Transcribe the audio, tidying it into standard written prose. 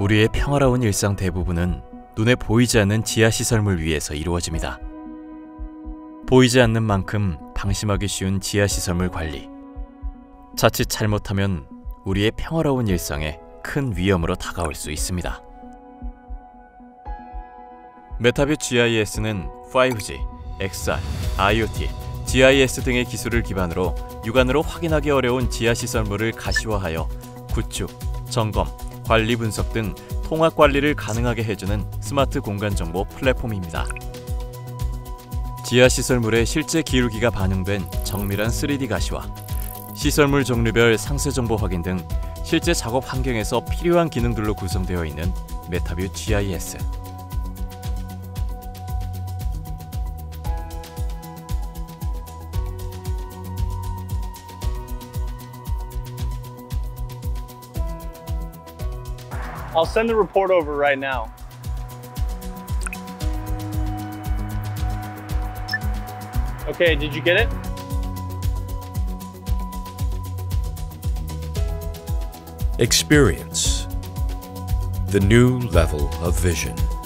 우리의 평화로운 일상 대부분은 눈에 보이지 않는 지하시설물 위에서 이루어집니다. 보이지 않는 만큼 방심하기 쉬운 지하시설물 관리. 자칫 잘못하면 우리의 평화로운 일상에 큰 위험으로 다가올 수 있습니다. 메타뷰 GIS는 5G, XR, IoT, GIS 등의 기술을 기반으로 육안으로 확인하기 어려운 지하시설물을 가시화하여 구축, 점검, 관리 분석 등 통합 관리를 가능하게 해주는 스마트 공간 정보 플랫폼입니다. 지하시설물의 실제 기울기가 반영된 정밀한 3D 가시화, 시설물 종류별 상세 정보 확인 등 실제 작업 환경에서 필요한 기능들로 구성되어 있는 메타뷰 GIS. I'll send the report over right now. Okay, did you get it? Experience the new level of vision.